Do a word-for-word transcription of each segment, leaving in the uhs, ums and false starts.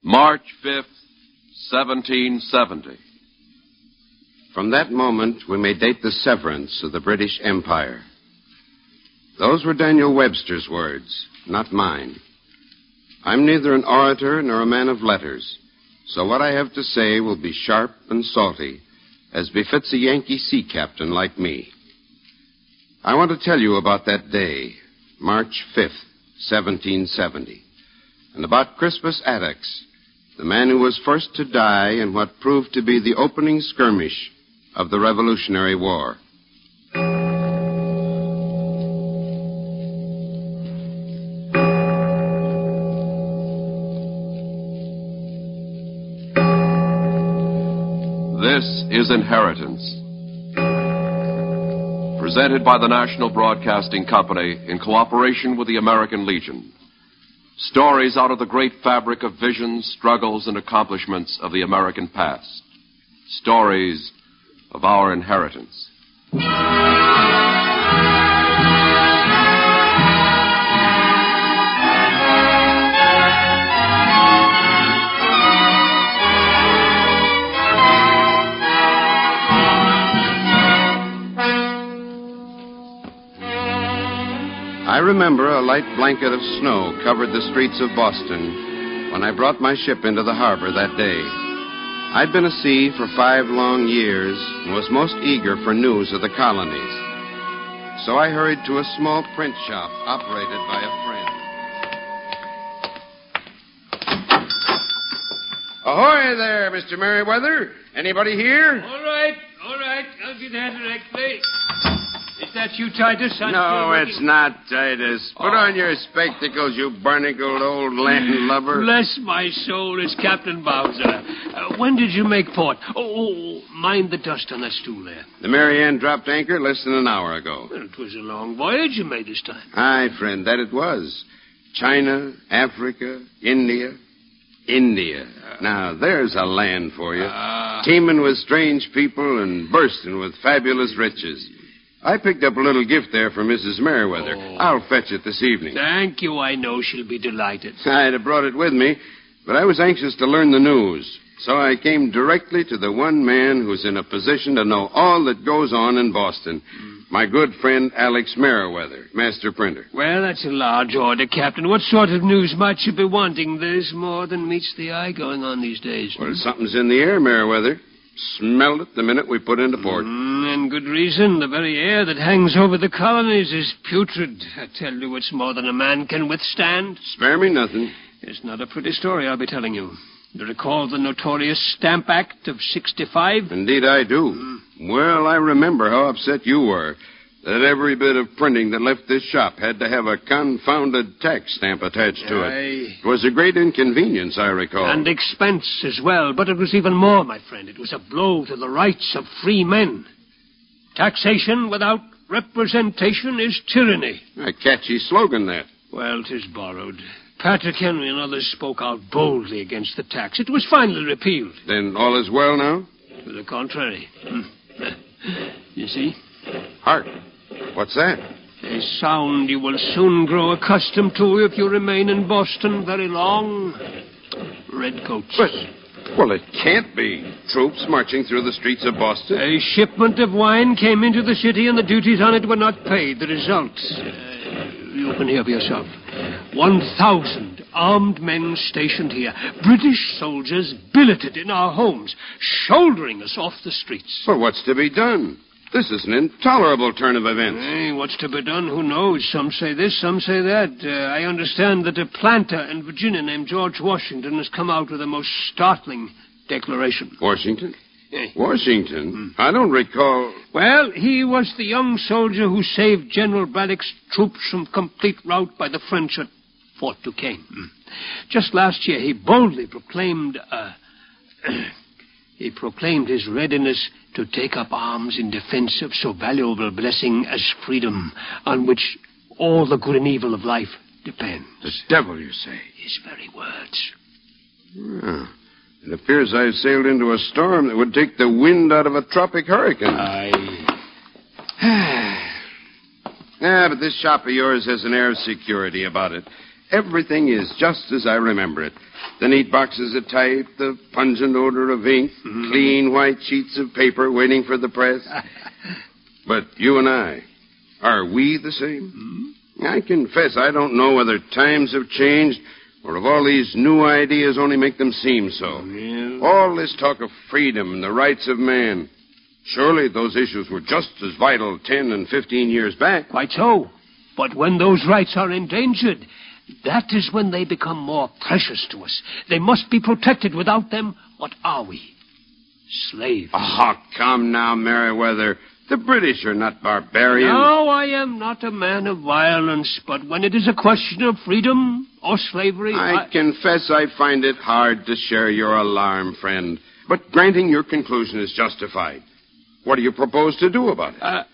March fifth, seventeen seventy. From that moment, we may date the severance of the British Empire. Those were Daniel Webster's words, not mine. I'm neither an orator nor a man of letters, so what I have to say will be sharp and salty, as befits a Yankee sea captain like me. I want to tell you about that day, March fifth, seventeen seventy, and about Crispus Attucks, the man who was first to die in what proved to be the opening skirmish of the Revolutionary War. This is Inheritance, presented by the National Broadcasting Company in cooperation with the American Legion. Stories out of the great fabric of visions, struggles, and accomplishments of the American past. Stories of our inheritance. I remember a light blanket of snow covered the streets of Boston when I brought my ship into the harbor that day. I'd been at sea for five long years and was most eager for news of the colonies. So I hurried to a small print shop operated by a friend. Ahoy there, Mister Merriweather. Anybody here? All right, all right. I'll be there directly. Is that you, Titus? I'm no, it's not, Titus. Put oh. on your spectacles, you barnacled old Latin lover. Bless my soul, it's Captain Bowser. Uh, when did you make port? Oh, oh, mind the dust on that stool there. The Mary Ann dropped anchor less than an hour ago. Well, it was a long voyage you made this time. Aye, friend, that it was. China, Africa, India. India. Uh, now, there's a land for you. Uh, Teeming with strange people and bursting with fabulous riches. I picked up a little gift there for Missus Merriweather. Oh. I'll fetch it this evening. Thank you. I know she'll be delighted. I'd have brought it with me, but I was anxious to learn the news. So I came directly to the one man who's in a position to know all that goes on in Boston. Mm. My good friend Alex Merriweather, master printer. Well, that's a large order, Captain. What sort of news might you be wanting? There's more than meets the eye going on these days. Well, something's in the air, Merriweather. Smelled it the minute we put into port. Mm, and good reason. The very air that hangs over the colonies is putrid. I tell you, it's more than a man can withstand. Spare me nothing. It's not a pretty story, I'll be telling you. You recall the notorious Stamp Act of sixty-five? Indeed I do. Mm. Well, I remember how upset you were that every bit of printing that left this shop had to have a confounded tax stamp attached to Aye. it. It was a great inconvenience, I recall. And expense as well. But it was even more, my friend. It was a blow to the rights of free men. Taxation without representation is tyranny. A catchy slogan, that. Well, 'tis borrowed. Patrick Henry and others spoke out boldly against the tax. It was finally repealed. Then all is well now? To the contrary. You see? Hark. What's that? A sound you will soon grow accustomed to if you remain in Boston very long. Redcoats. But, well, it can't be. Troops marching through the streets of Boston. A shipment of wine came into the city and the duties on it were not paid. The result, uh, you can hear for yourself. One thousand armed men stationed here. British soldiers billeted in our homes, shouldering us off the streets. Well, what's to be done? This is an intolerable turn of events. Hey, what's to be done? Who knows? Some say this, some say that. Uh, I understand that a planter in Virginia named George Washington has come out with a most startling declaration. Washington? Hey. Washington? Hmm. I don't recall... Well, he was the young soldier who saved General Braddock's troops from complete rout by the French at Fort Duquesne. Hmm. Just last year, he boldly proclaimed... Uh, he proclaimed his readiness to take up arms in defense of so valuable a blessing as freedom, on which all the good and evil of life depends. The devil, you say? His very words. Well, it appears I've sailed into a storm that would take the wind out of a tropic hurricane. Aye. Yeah, but this shop of yours has an air of security about it. Everything is just as I remember it. The neat boxes of type, the pungent odor of ink, mm-hmm. clean white sheets of paper waiting for the press. But you and I, are we the same? Mm-hmm. I confess I don't know whether times have changed or if all these new ideas only make them seem so. Yeah. All this talk of freedom and the rights of man. Surely those issues were just as vital ten and fifteen years back. Quite so. But when those rights are endangered, that is when they become more precious to us. They must be protected. Without them, what are we? Slaves. Oh, come now, Merriweather. The British are not barbarians. No, I am not a man of violence, but when it is a question of freedom or slavery... I, I confess I find it hard to share your alarm, friend. But granting your conclusion is justified, what do you propose to do about it? Uh,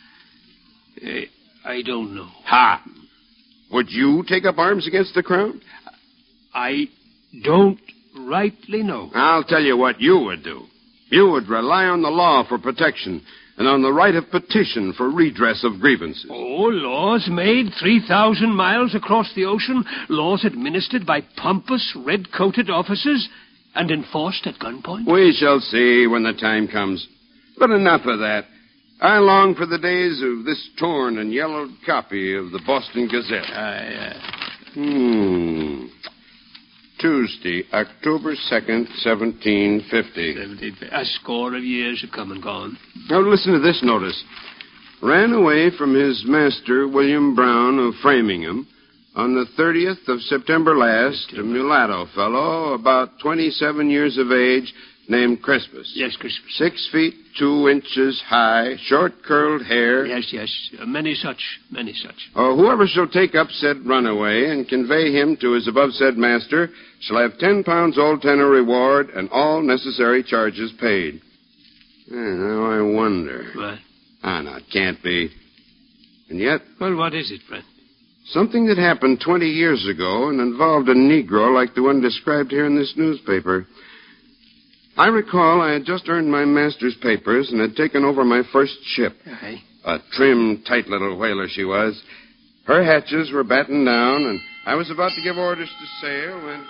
I don't know. Ha! Would you take up arms against the Crown? I don't rightly know. I'll tell you what you would do. You would rely on the law for protection and on the right of petition for redress of grievances. Oh, laws made three thousand miles across the ocean, laws administered by pompous, red-coated officers and enforced at gunpoint? We shall see when the time comes. But enough of that. I long for the days of this torn and yellowed copy of the Boston Gazette. I, uh... Hmm. Tuesday, October second, seventeen fifty. A score of years have come and gone. Now, listen to this notice. Ran away from his master, William Brown of Framingham, on the thirtieth of September last, a mulatto fellow, about twenty-seven years of age, named Crispus. Yes, Crispus. Six feet, two inches high, short-curled hair. Yes, yes. Uh, many such, many such. Oh, whoever shall take up said runaway and convey him to his above-said master shall have ten pounds old tenor reward and all necessary charges paid. Eh, now I wonder. What? Ah, no, it can't be. And yet... Well, what is it, friend? Something that happened twenty years ago and involved a Negro like the one described here in this newspaper. I recall I had just earned my master's papers and had taken over my first ship. Aye. A trim, tight little whaler she was. Her hatches were battened down, and I was about to give orders to sail when...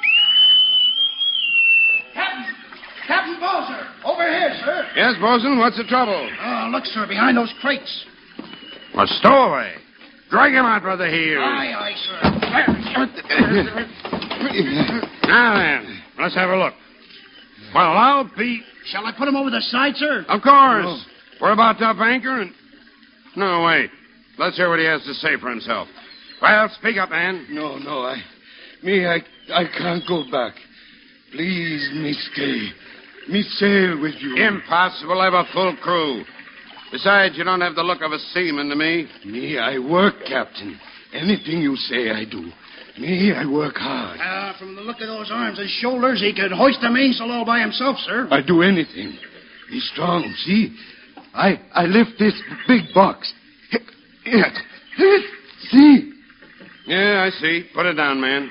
Captain! Captain Balzer! Over here, sir! Yes, Bosun, what's the trouble? Oh, look, sir, behind those crates. A stowaway. Drag him out by the heels. Aye, aye, sir. Now then, let's have a look. Well, I'll be... Shall I put him over the side, sir? Of course. Oh. We're about to up anchor and... No, wait. Let's hear what he has to say for himself. Well, speak up, man. No, no, I... Me, I, I can't go back. Please, me stay. Me sail with you. Impossible. I have a full crew. Besides, you don't have the look of a seaman to me. Me, I work, Captain. Anything you say, I do. Me, I work hard. Uh, from the look of those arms and shoulders, he could hoist the mainsail all by himself, sir. I do anything. He's strong, see? I I lift this big box. See? Yeah, I see. Put it down, man.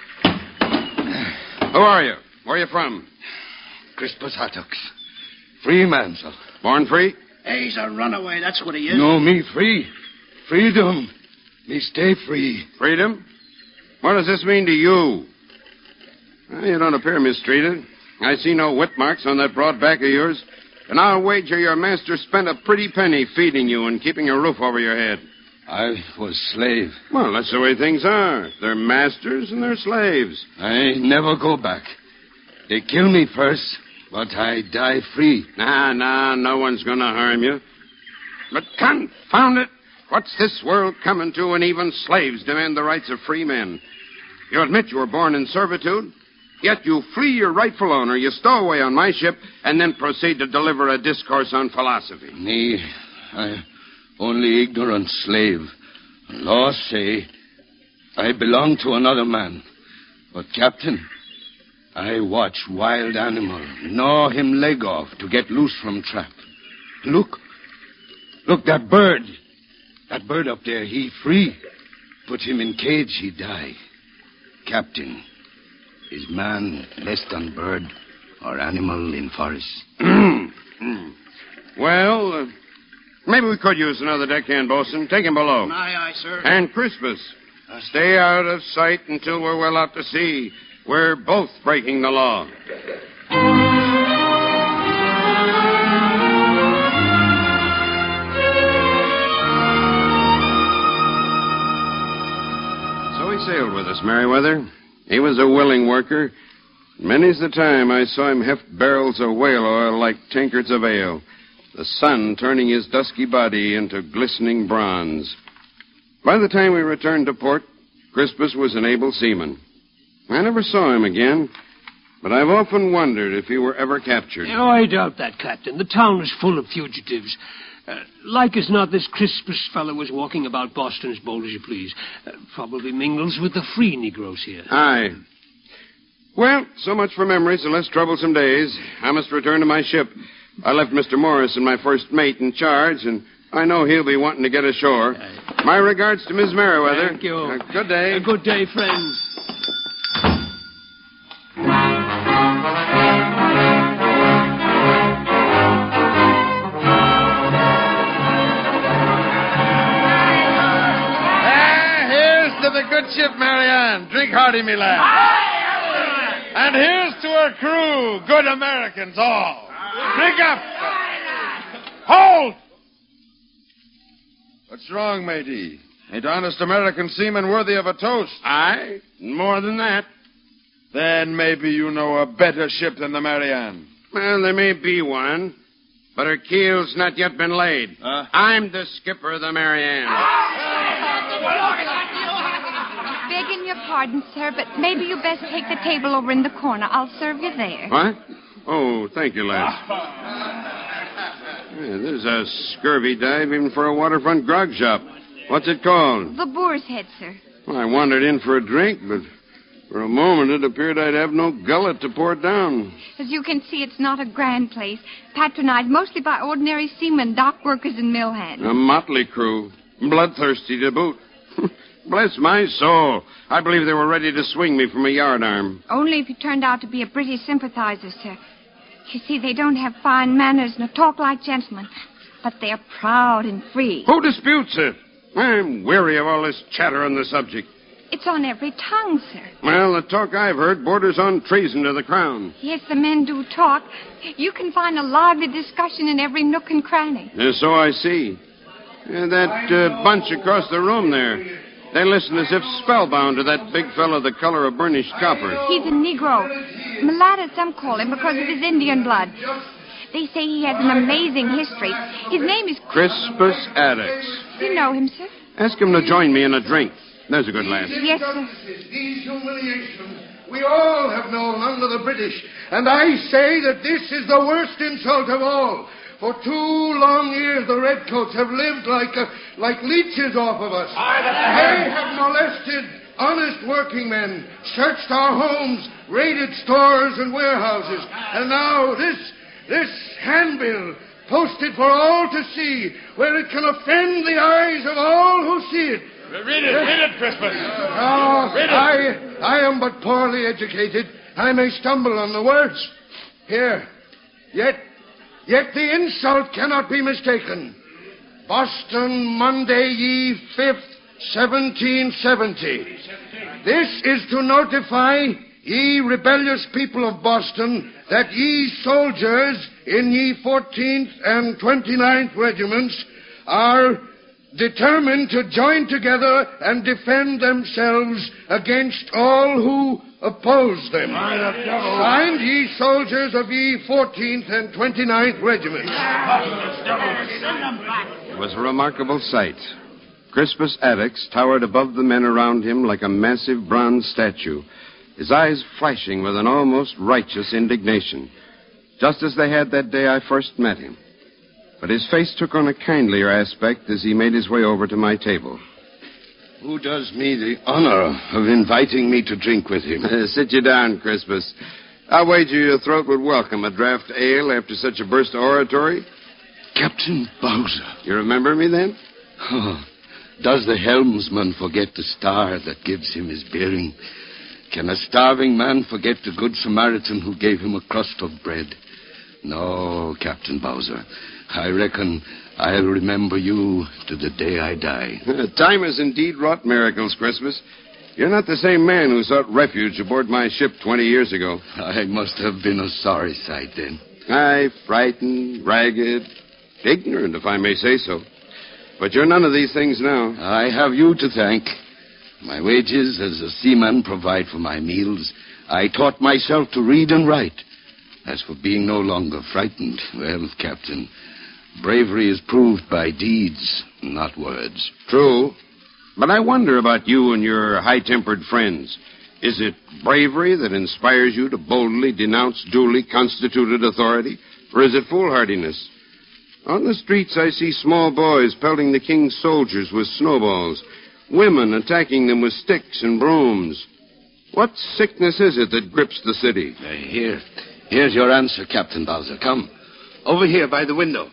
Who are you? Where are you from? Crispus Attucks. Free man, sir. Born free? Hey, he's a runaway, that's what he is. No, me free. Freedom. Me stay free. Freedom? What does this mean to you? Well, you don't appear mistreated. I see no whip marks on that broad back of yours. And I'll wager your master spent a pretty penny feeding you and keeping a roof over your head. I was slave. Well, that's the way things are. They're masters and they're slaves. I never go back. They kill me first, but I die free. Nah, nah, no one's going to harm you. But confound it, what's this world coming to when even slaves demand the rights of free men? You admit you were born in servitude, yet you flee your rightful owner, you stow away on my ship, and then proceed to deliver a discourse on philosophy. Me, I only ignorant slave. Law say I belong to another man. But, Captain, I watch wild animal, gnaw him leg off to get loose from trap. Look, look, that bird. That bird up there, he free. Put him in cage, he die. Captain, is man less than bird or animal in forest? Well, uh, maybe we could use another deckhand, bosun. Take him below. Aye, aye, sir. And Crispus, Stay out of sight until we're well out to sea. We're both breaking the law. So he sailed with us, Merriweather. He was a willing worker. Many's the time I saw him heft barrels of whale oil like tankards of ale, the sun turning his dusky body into glistening bronze. By the time we returned to port, Crispus was an able seaman. I never saw him again, but I've often wondered if he were ever captured. Oh, I doubt that, Captain. The town is full of fugitives. Uh, like as not, this Crispus fellow was walking about Boston as bold as you please. Uh, probably mingles with the free Negroes here. Aye. Well, so much for memories and less troublesome days. I must return to my ship. I left Mister Morris and my first mate in charge, and I know he'll be wanting to get ashore. Aye. My regards to Miss Merriweather. Thank you. Uh, good day. A good day, friends. Ah, here's to the good ship, Marianne. Drink hearty, me lad. And here's to her crew, good Americans all. Drink up. Hold! What's wrong, matey? Ain't honest American seamen worthy of a toast? Aye, more than that. Then maybe you know a better ship than the Marianne. Well, there may be one, but her keel's not yet been laid. Huh? I'm the skipper of the Marianne. Begging your pardon, sir, but maybe you best take the table over in the corner. I'll serve you there. What? Oh, thank you, lad. Yeah, this is a scurvy dive even for a waterfront grog shop. What's it called? The Boar's Head, sir. Well, I wandered in for a drink, but for a moment it appeared I'd have no gullet to pour it down. As you can see, it's not a grand place. Patronized mostly by ordinary seamen, dock workers, and mill hands. A motley crew. Bloodthirsty to boot. Bless my soul. I believe they were ready to swing me from a yardarm. Only if you turned out to be a British sympathizer, sir. You see, they don't have fine manners nor talk like gentlemen, but they're proud and free. Who disputes it? I'm weary of all this chatter on the subject. It's on every tongue, sir. Well, the talk I've heard borders on treason to the crown. Yes, the men do talk. You can find a lively discussion in every nook and cranny. Yeah, so I see. Yeah, that uh, bunch across the room there. They listen as if spellbound to that big fellow the color of burnished copper. He's a Negro. Mulatto, some call him, because of his Indian blood. They say he has an amazing history. His name is... Crispus Attucks. You know him, sir? Ask him to join me in a drink. There's a good lad. Yes, sir. These humiliations we all have known under the British. And I say that this is the worst insult of all. For two long years, the Redcoats have lived like uh, like leeches off of us. They have molested honest working men, searched our homes, raided stores and warehouses. And now this, this handbill, posted for all to see, where it can offend the eyes of all who see it. Read it, read it, Crispus. Oh, read it. I, I am but poorly educated. I may stumble on the words. Here, yet... Yet the insult cannot be mistaken. Boston, Monday ye fifth, seventeen seventy. This is to notify ye rebellious people of Boston that ye soldiers in ye fourteenth and twenty-ninth regiments are determined to join together and defend themselves against all who oppose them. Signed, ye soldiers of ye fourteenth and twenty-ninth regiments. It was a remarkable sight. Crispus Attucks towered above the men around him like a massive bronze statue, his eyes flashing with an almost righteous indignation, just as they had that day I first met him. But his face took on a kindlier aspect as he made his way over to my table. Who does me the honor of inviting me to drink with him? Uh, sit you down, Crispus. I wager your throat would welcome a draught ale after such a burst of oratory. Captain Bowser. You remember me, then? Oh, does the helmsman forget the star that gives him his bearing? Can a starving man forget the good Samaritan who gave him a crust of bread? No, Captain Bowser. I reckon I'll remember you to the day I die. Time has indeed wrought miracles, Crispus. You're not the same man who sought refuge aboard my ship twenty years ago. I must have been a sorry sight then. Aye, frightened, ragged, ignorant, if I may say so. But you're none of these things now. I have you to thank. My wages as a seaman provide for my meals. I taught myself to read and write. As for being no longer frightened, well, Captain, bravery is proved by deeds, not words. True. But I wonder about you and your high-tempered friends. Is it bravery that inspires you to boldly denounce duly constituted authority? Or is it foolhardiness? On the streets, I see small boys pelting the king's soldiers with snowballs, women attacking them with sticks and brooms. What sickness is it that grips the city? Uh, here. Here's your answer, Captain Bowser. Come. Over here by the window.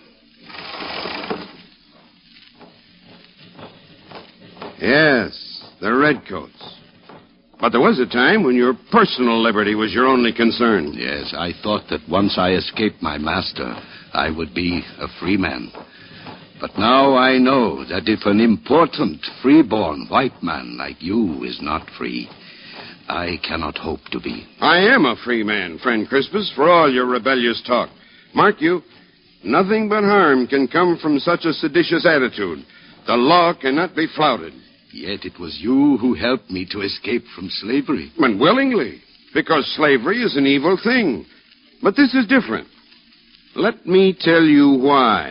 Yes, the redcoats. But there was a time when your personal liberty was your only concern. Yes, I thought that once I escaped my master, I would be a free man. But now I know that if an important, free-born white man like you is not free, I cannot hope to be. I am a free man, friend Crispus, for all your rebellious talk. Mark you, nothing but harm can come from such a seditious attitude. The law cannot be flouted. Yet it was you who helped me to escape from slavery. And willingly, because slavery is an evil thing. But this is different. Let me tell you why.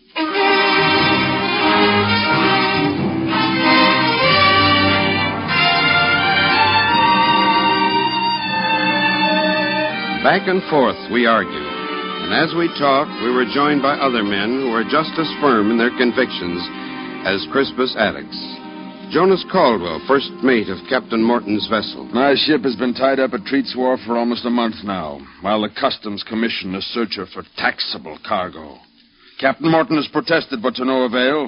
Back and forth we argued, and as we talked, we were joined by other men who were just as firm in their convictions as Crispus Attucks. Jonas Caldwell, first mate of Captain Morton's vessel. My ship has been tied up at Treat's Wharf for almost a month now, while the Customs Commission is searching for taxable cargo. Captain Morton has protested, but to no avail.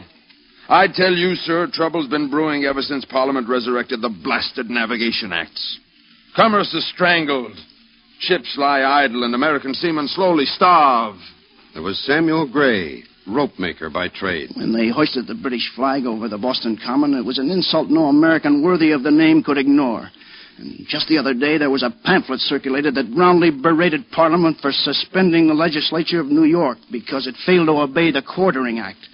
I tell you, sir, trouble's been brewing ever since Parliament resurrected the blasted Navigation Acts. Commerce is strangled. Ships lie idle, and American seamen slowly starve. There was Samuel Gray, rope maker by trade. When they hoisted the British flag over the Boston Common, it was an insult no American worthy of the name could ignore. And just the other day, there was a pamphlet circulated that roundly berated Parliament for suspending the legislature of New York because it failed to obey the Quartering Act.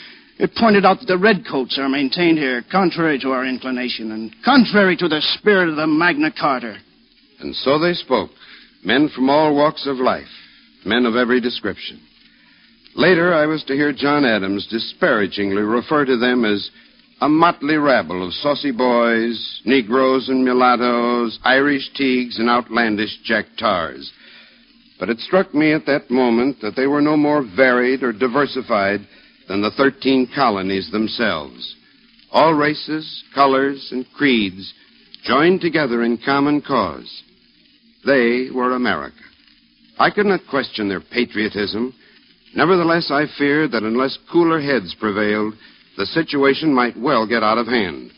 It pointed out that the redcoats are maintained here contrary to our inclination and contrary to the spirit of the Magna Carta. And so they spoke, men from all walks of life, men of every description. Later, I was to hear John Adams disparagingly refer to them as a motley rabble of saucy boys, Negroes and mulattoes, Irish teagues, and outlandish Jack Tars. But it struck me at that moment that they were no more varied or diversified than the thirteen colonies themselves. All races, colors, and creeds joined together in common cause. They were America. I could not question their patriotism. Nevertheless, I feared that unless cooler heads prevailed, the situation might well get out of hand.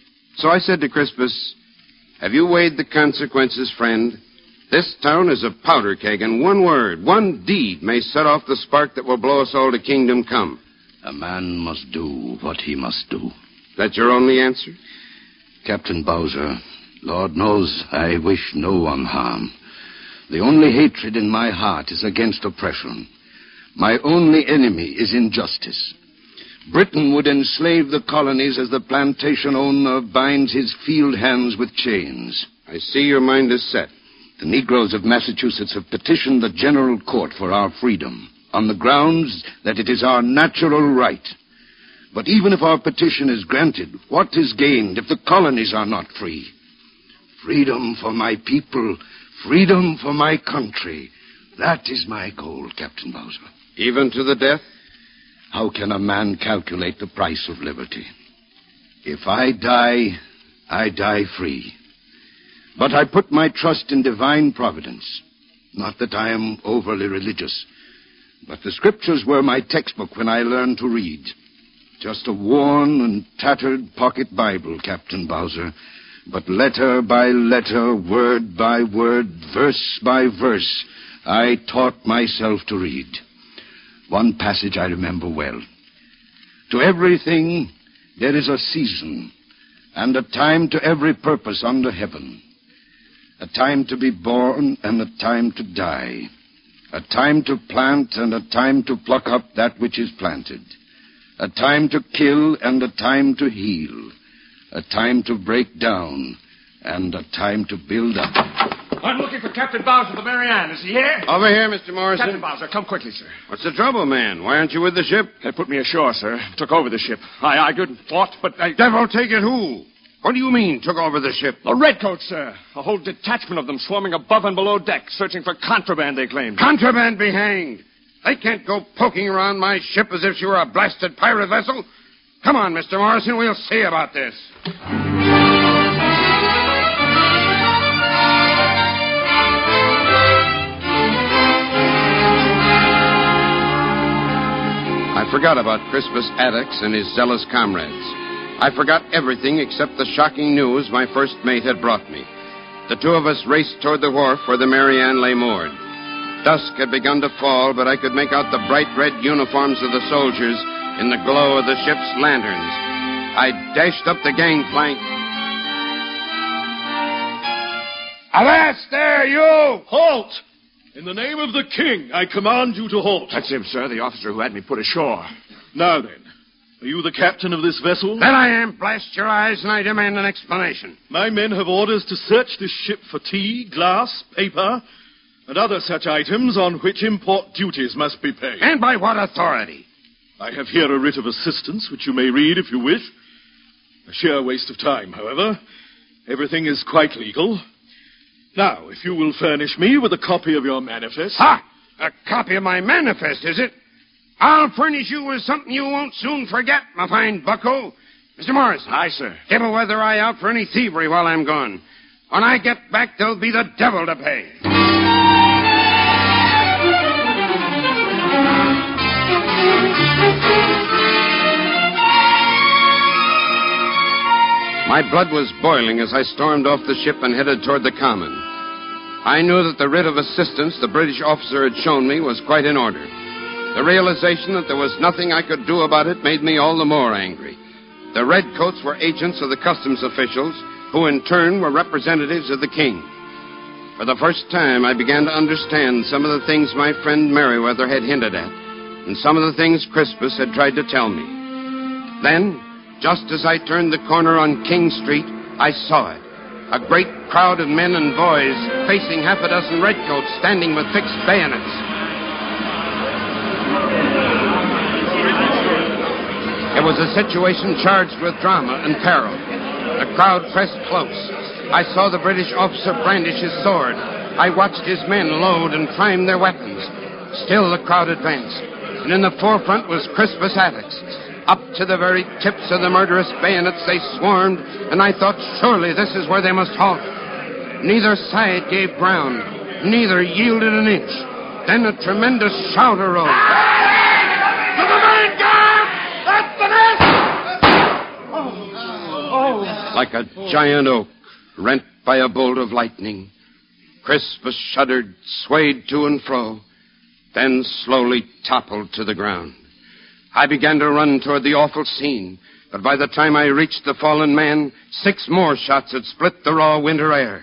So I said to Crispus, "Have you weighed the consequences, friend? This town is a powder keg, and one word, one deed may set off the spark that will blow us all to kingdom come." A man must do what he must do. That your only answer? Captain Bowser, Lord knows I wish no one harm. The only hatred in my heart is against oppression. My only enemy is injustice. Britain would enslave the colonies as the plantation owner binds his field hands with chains. I see your mind is set. The Negroes of Massachusetts have petitioned the General Court for our freedom on the grounds that it is our natural right. But even if our petition is granted, what is gained if the colonies are not free? Freedom for my people, freedom for my country. That is my goal, Captain Bowser. Even to the death? How can a man calculate the price of liberty? If I die, I die free. But I put my trust in divine providence. Not that I am overly religious, but the scriptures were my textbook when I learned to read. Just a worn and tattered pocket Bible, Captain Bowser. But letter by letter, word by word, verse by verse, I taught myself to read. One passage I remember well. To everything there is a season, and a time to every purpose under heaven. A time to be born and a time to die. A time to plant and a time to pluck up that which is planted. A time to kill and a time to heal. A time to break down and a time to build up. I'm looking for Captain Bowser of the Marianne. Is he here? Over here, Mister Morrison. Captain Bowser, come quickly, sir. What's the trouble, man? Why aren't you with the ship? They put me ashore, sir. Took over the ship. I argued and fought, but I... Devil take it who? What do you mean, took over the ship? The redcoats, sir. A whole detachment of them swarming above and below deck, searching for contraband, they claimed. Contraband be hanged. They can't go poking around my ship as if she were a blasted pirate vessel. Come on, Mister Morrison, we'll see about this. I forgot about Crispus Attucks and his zealous comrades. I forgot everything except the shocking news my first mate had brought me. The two of us raced toward the wharf where the Marianne lay moored. Dusk had begun to fall, but I could make out the bright red uniforms of the soldiers in the glow of the ship's lanterns. I dashed up the gangplank. Avast there, you! Halt! In the name of the king, I command you to halt. That's him, sir, the officer who had me put ashore. Now then, are you the captain of this vessel? That I am. Blast your eyes, and I demand an explanation. My men have orders to search this ship for tea, glass, paper, and other such items on which import duties must be paid. And by what authority? I have here a writ of assistance, which you may read if you wish. A sheer waste of time, however. Everything is quite legal. Now, if you will furnish me with a copy of your manifest... Ha! A copy of my manifest, is it? I'll furnish you with something you won't soon forget, my fine bucko. Mister Morrison. Aye, sir. Keep a weather eye out for any thievery while I'm gone. When I get back, there'll be the devil to pay. My blood was boiling as I stormed off the ship and headed toward the common. I knew that the writ of assistance the British officer had shown me was quite in order. The realization that there was nothing I could do about it made me all the more angry. The redcoats were agents of the customs officials, who in turn were representatives of the king. For the first time, I began to understand some of the things my friend Merriweather had hinted at, and some of the things Crispus had tried to tell me. Then, just as I turned the corner on King Street, I saw it. A great crowd of men and boys facing half a dozen redcoats standing with fixed bayonets. It was a situation charged with drama and peril. The crowd pressed close. I saw the British officer brandish his sword. I watched his men load and prime their weapons. Still the crowd advanced. And in the forefront was Crispus Attucks. Up to the very tips of the murderous bayonets they swarmed, and I thought surely this is where they must halt. Neither side gave ground. Neither yielded an inch. Then a tremendous shout arose. To the main guard! That's the nest! Oh. Oh. Like a giant oak rent by a bolt of lightning, Crispus shuddered, swayed to and fro, then slowly toppled to the ground. I began to run toward the awful scene, but by the time I reached the fallen man, six more shots had split the raw winter air.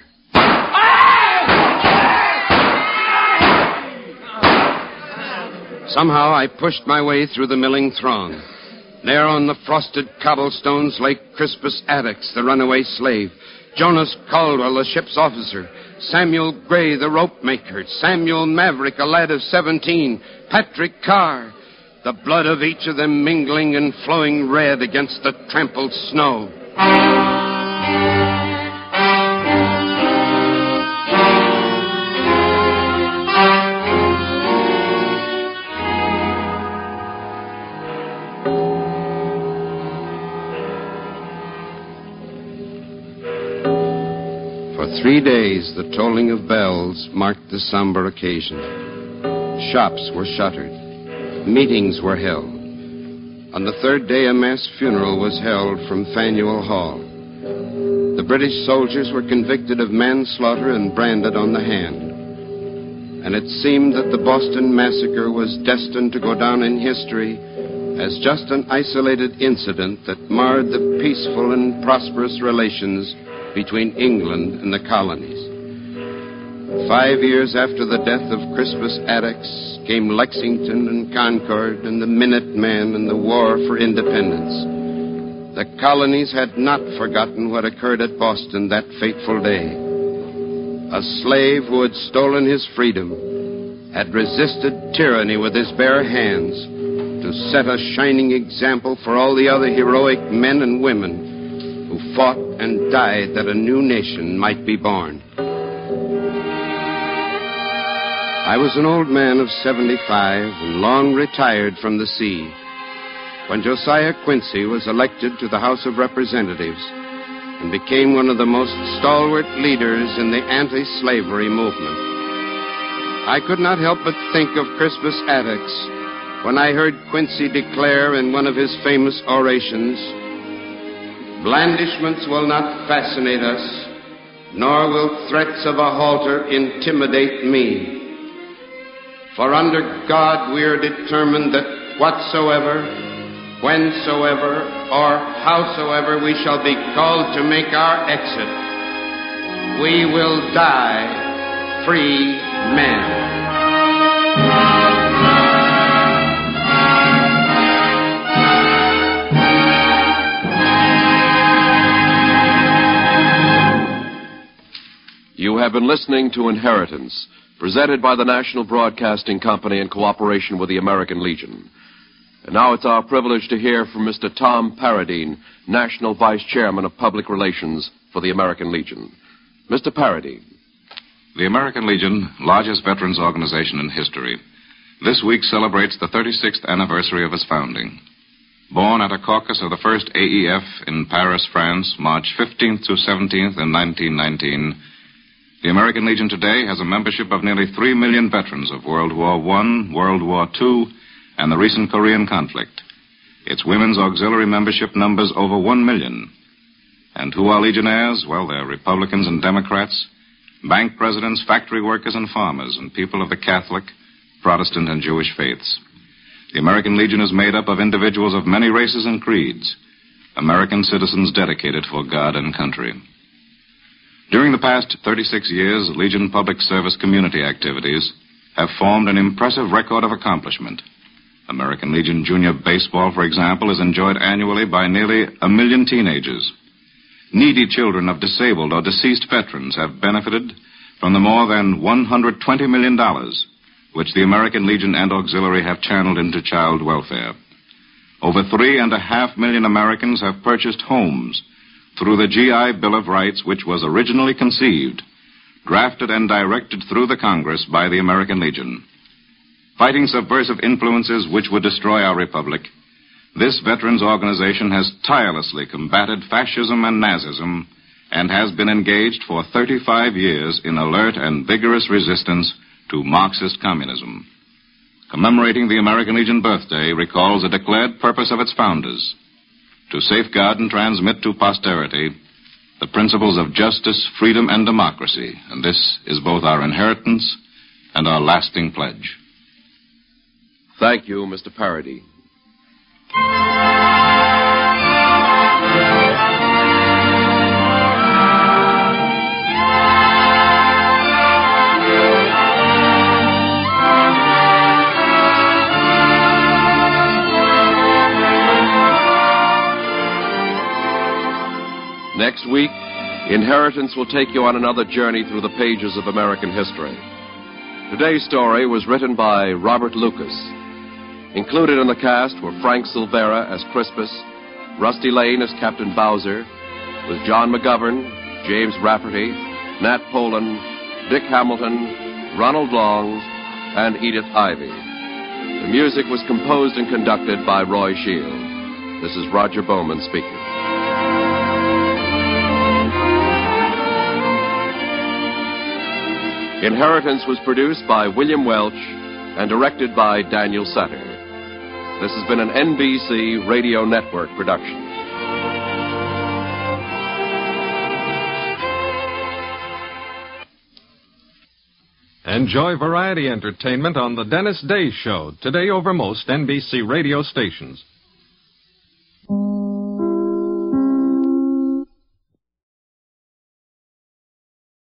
Somehow I pushed my way through the milling throng. There on the frosted cobblestones lay Crispus Attucks, the runaway slave, Jonas Caldwell, the ship's officer, Samuel Gray, the rope maker, Samuel Maverick, a lad of seventeen, Patrick Carr, the blood of each of them mingling and flowing red against the trampled snow. For three days, the tolling of bells marked the somber occasion. Shops were shuttered. Meetings were held. On the third day, a mass funeral was held from Faneuil Hall. The British soldiers were convicted of manslaughter and branded on the hand. And it seemed that the Boston Massacre was destined to go down in history as just an isolated incident that marred the peaceful and prosperous relations between England and the colonies. Five years after the death of Crispus Attucks came Lexington and Concord and the Minutemen and the War for Independence. The colonies had not forgotten what occurred at Boston that fateful day. A slave who had stolen his freedom had resisted tyranny with his bare hands to set a shining example for all the other heroic men and women who fought and died that a new nation might be born. I was an old man of seventy-five and long retired from the sea when Josiah Quincy was elected to the House of Representatives and became one of the most stalwart leaders in the anti-slavery movement. I could not help but think of Crispus Attucks when I heard Quincy declare in one of his famous orations, "Blandishments will not fascinate us, nor will threats of a halter intimidate me. For under God we are determined that whatsoever, whensoever, or howsoever we shall be called to make our exit, we will die free men." You have been listening to Inheritance, presented by the National Broadcasting Company in cooperation with the American Legion. And now it's our privilege to hear from Mister Tom Paradine, National Vice Chairman of Public Relations for the American Legion. Mister Paradine. The American Legion, largest veterans organization in history, this week celebrates the thirty-sixth anniversary of its founding. Born at a caucus of the first A E F in Paris, France, March fifteenth through seventeenth in nineteen nineteen, the American Legion today has a membership of nearly three million veterans of World War One, World War Two, and the recent Korean conflict. Its women's auxiliary membership numbers over one million. And who are Legionnaires? Well, they're Republicans and Democrats, bank presidents, factory workers and farmers, and people of the Catholic, Protestant, and Jewish faiths. The American Legion is made up of individuals of many races and creeds, American citizens dedicated for God and country. During the past thirty-six years, Legion Public Service community activities have formed an impressive record of accomplishment. American Legion Junior Baseball, for example, is enjoyed annually by nearly a million teenagers. Needy children of disabled or deceased veterans have benefited from the more than one hundred twenty million dollars which the American Legion and Auxiliary have channeled into child welfare. Over three and a half million Americans have purchased homes through the G I Bill of Rights, which was originally conceived, drafted and directed through the Congress by the American Legion. Fighting subversive influences which would destroy our republic, this veterans organization has tirelessly combated fascism and Nazism and has been engaged for thirty-five years in alert and vigorous resistance to Marxist communism. Commemorating the American Legion birthday recalls a declared purpose of its founders: to safeguard and transmit to posterity the principles of justice, freedom, and democracy. And this is both our inheritance and our lasting pledge. Thank you, Mister Paradine. Next week, Inheritance will take you on another journey through the pages of American history. Today's story was written by Robert Lucas. Included in the cast were Frank Silvera as Crispus, Rusty Lane as Captain Bowser, with John McGovern, James Rafferty, Nat Poland, Dick Hamilton, Ronald Long, and Edith Ivey. The music was composed and conducted by Roy Shield. This is Roger Bowman speaking. Inheritance was produced by William Welch and directed by Daniel Sutter. This has been an N B C Radio Network production. Enjoy variety entertainment on The Dennis Day Show, today over most N B C radio stations.